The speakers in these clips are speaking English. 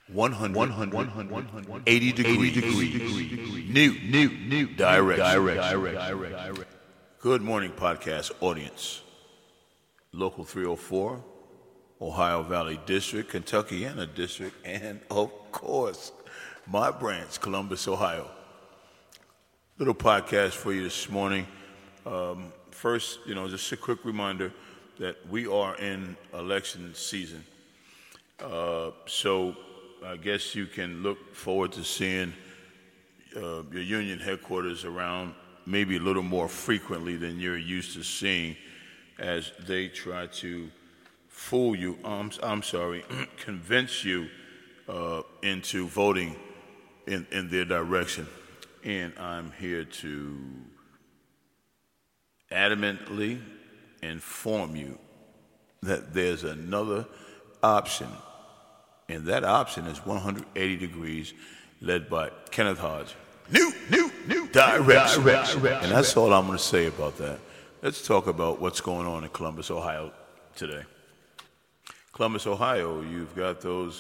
180 degree. New direction. Good morning, podcast audience. Local 304, Ohio Valley District, Kentuckiana District, and of course, my branch, Columbus, Ohio. Little podcast for you this morning. First, just a quick reminder that we are in election season. So I guess you can look forward to seeing your union headquarters around maybe a little more frequently than you're used to seeing as they try to fool you, convince you into voting in their direction. And I'm here to adamantly inform you that there's another option, and that option is 180 degrees, led by Kenneth Hodge. New direction. And that's all I'm going to say about that. Let's talk about what's going on in Columbus, Ohio today. Columbus, Ohio, we've got those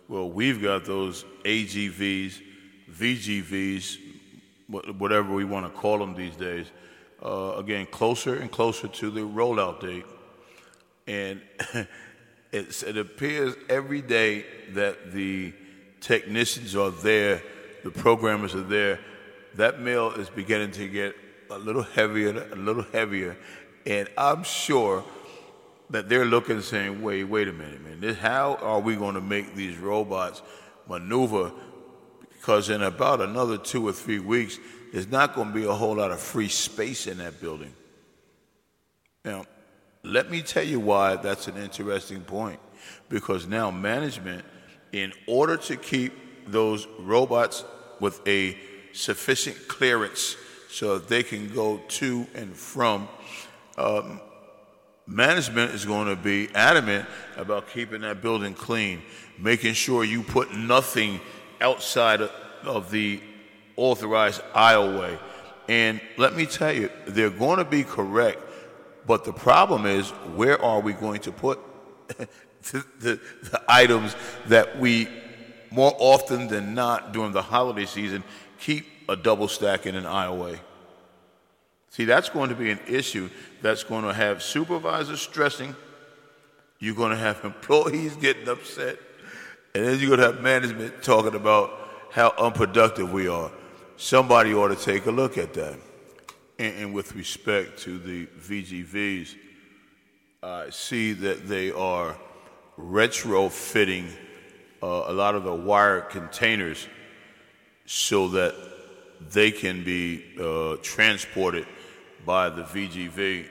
AGVs, VGVs, whatever we want to call them these days, again, closer and closer to the rollout date. And it appears every day that the technicians are there, the programmers are there. That mail is beginning to get a little heavier, and I'm sure that they're looking and saying, wait a minute, man. How are we going to make these robots maneuver? Because in about another 2 or 3 weeks, there's not going to be a whole lot of free space in that building. Now, let me tell you why that's an interesting point. Because now management, in order to keep those robots with a sufficient clearance so that they can go to and from, management is going to be adamant about keeping that building clean, making sure you put nothing outside of the authorized aisleway. And let me tell you, they're going to be correct, but the problem is, where are we going to put the items that we, more often than not during the holiday season, keep a double stack in an aisleway? See, that's going to be an issue that's going to have supervisors stressing. You're going to have employees getting upset. And then you're going to have management talking about how unproductive we are. Somebody ought to take a look at that. And with respect to the VGVs, I see that they are retrofitting a lot of the wired containers so that they can be transported by the VGV.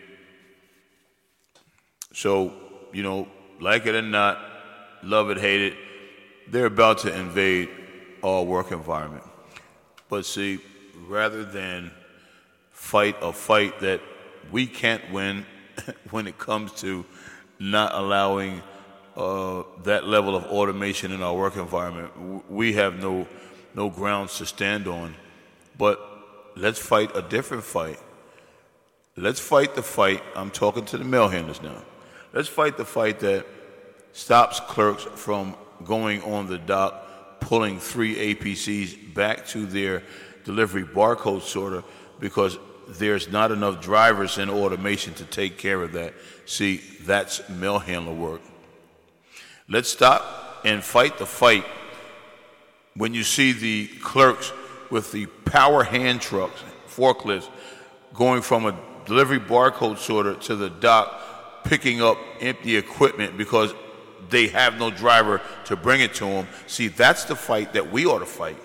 So, like it or not, love it, hate it, they're about to invade our work environment. But see, rather than fight a fight that we can't win when it comes to not allowing that level of automation in our work environment, we have no grounds to stand on. But let's fight a different fight. Let's fight the fight. I'm talking to the mail handlers now. Let's fight the fight that stops clerks from going on the dock, pulling 3 APCs back to their delivery barcode sorter because there's not enough drivers in automation to take care of that. See, that's mail handler work. Let's stop and fight the fight when you see the clerks with the power hand trucks, forklifts, going from a delivery barcode sorter to the dock, picking up empty equipment because they have no driver to bring it to them. See, that's the fight that we ought to fight.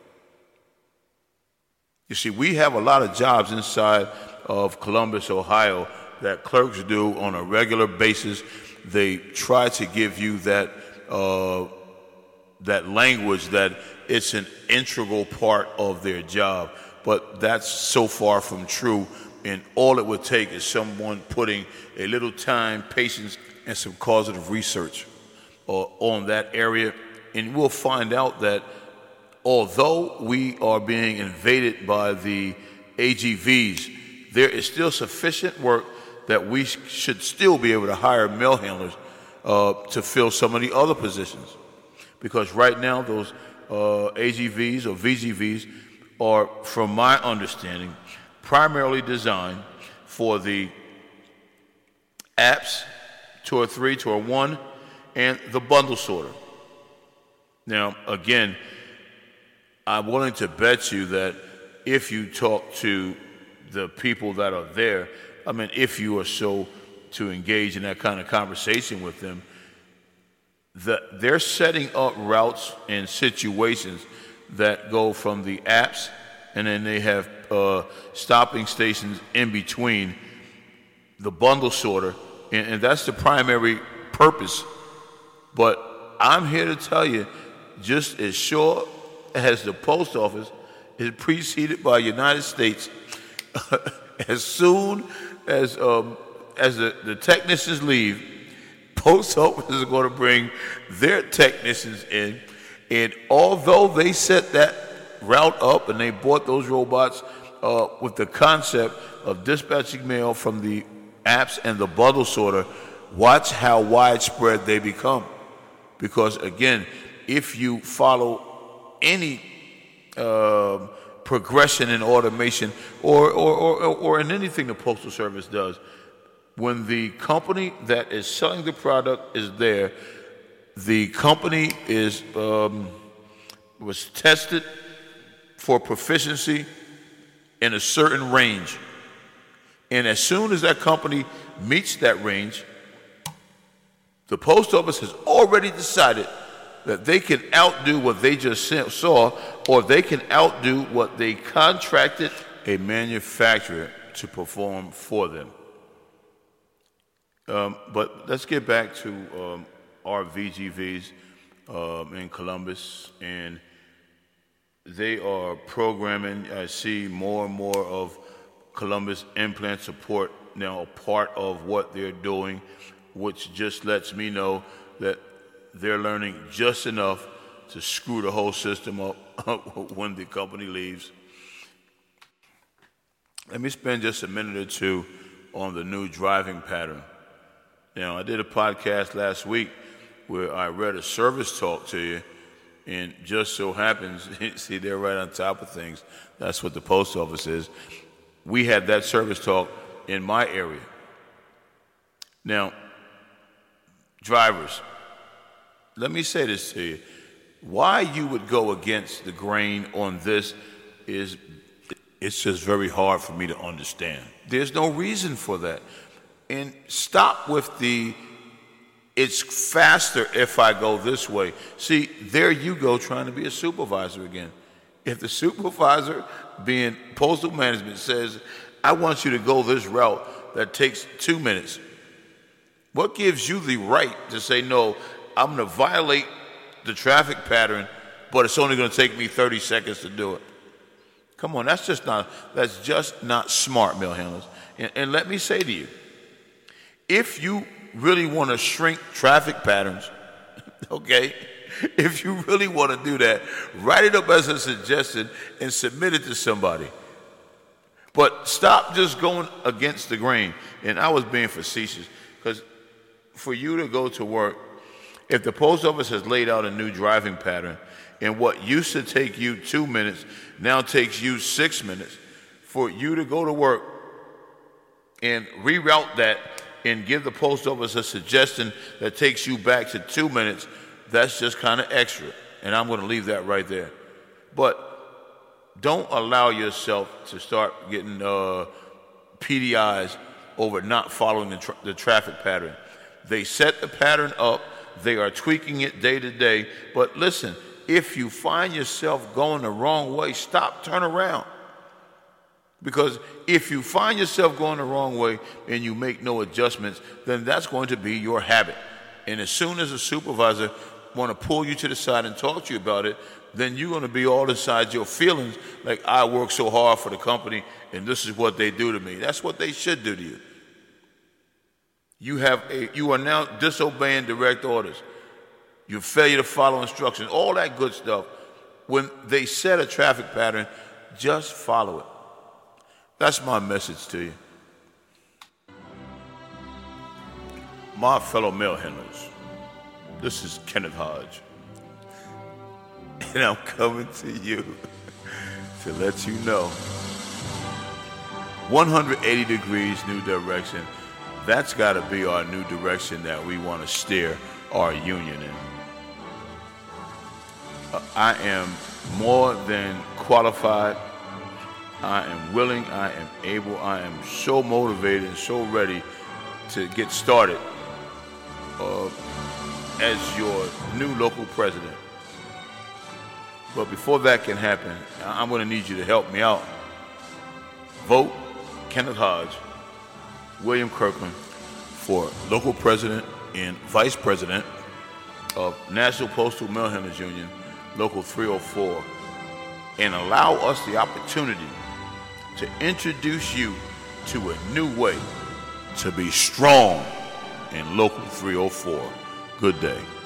You see, we have a lot of jobs inside of Columbus, Ohio, that clerks do on a regular basis. They try to give you that language that it's an integral part of their job, but that's so far from true. And all it would take is someone putting a little time, patience, and some causative research on that area, and we'll find out that although we are being invaded by the AGVs, there is still sufficient work that we should still be able to hire mail handlers to fill some of the other positions. Because right now, those AGVs or VGVs are, from my understanding, primarily designed for the apps, Tour 3, Tour 1, and the bundle sorter. Now, again, I'm willing to bet you that if you talk to the people that are there, I mean, if you are so to engage in that kind of conversation with them, they're setting up routes and situations that go from the apps, and then they have stopping stations in between the bundle sorter, and that's the primary purpose. But I'm here to tell you, just as sure as the post office is preceded by United States, as soon as the technicians leave, post office is going to bring their technicians in. And although they set that route up and they bought those robots with the concept of dispatching mail from the apps and the bundle sorter, watch how widespread they become. Because again, if you follow any progression in automation or in anything the Postal Service does, when the company that is selling the product is there, the company was tested for proficiency in a certain range. And as soon as that company meets that range, the post office has already decided that they can outdo what they just saw, or they can outdo what they contracted a manufacturer to perform for them. But let's get back to our VGVs in Columbus, and they are programming. I see more and more of Columbus implant support now a part of what they're doing, which just lets me know that they're learning just enough to screw the whole system up when the company leaves. Let me spend just a minute or two on the new driving pattern. Now, I did a podcast last week where I read a service talk to you, and just so happens, see, they're right on top of things. That's what the post office is. We had that service talk in my area. Now, drivers, let me say this to you. Why you would go against the grain on this is, it's just very hard for me to understand. There's no reason for that. And stop with it's faster if I go this way. See, there you go trying to be a supervisor again. If the supervisor, being postal management, says, I want you to go this route that takes 2 minutes, what gives you the right to say, no, I'm going to violate the traffic pattern, but it's only going to take me 30 seconds to do it? Come on, that's just not smart, mail handlers. And let me say to you, if you really want to shrink traffic patterns, okay, if you really want to do that, write it up as a suggestion and submit it to somebody. But stop just going against the grain. And I was being facetious, because for you to go to work, if the post office has laid out a new driving pattern, and what used to take you 2 minutes now takes you 6 minutes, for you to go to work and reroute that and give the post office a suggestion that takes you back to 2 minutes, that's just kind of extra. And I'm going to leave that right there. But don't allow yourself to start getting PDIs over not following the traffic pattern. They set the pattern up. They are tweaking it day to day. But listen, if you find yourself going the wrong way, stop, turn around. Because if you find yourself going the wrong way and you make no adjustments, then that's going to be your habit. And as soon as a supervisor want to pull you to the side and talk to you about it, then you're going to be all inside your feelings, like, I work so hard for the company and this is what they do to me. That's what they should do to you. You are now disobeying direct orders. You failure to follow instructions, all that good stuff. When they set a traffic pattern, just follow it. That's my message to you. My fellow mail handlers, this is Kenneth Hodge. and I'm coming to you to let you know 180 degrees new direction. That's got to be our new direction that we want to steer our union in. I am more than qualified. I am willing. I am able. I am so motivated and so ready to get started as your new local president. But before that can happen, I'm going to need you to help me out. Vote Kenneth Hodge, William Kirkland for local president and vice president of National Postal Mail Handlers Union, Local 304, and allow us the opportunity to introduce you to a new way to be strong in Local 304. Good day.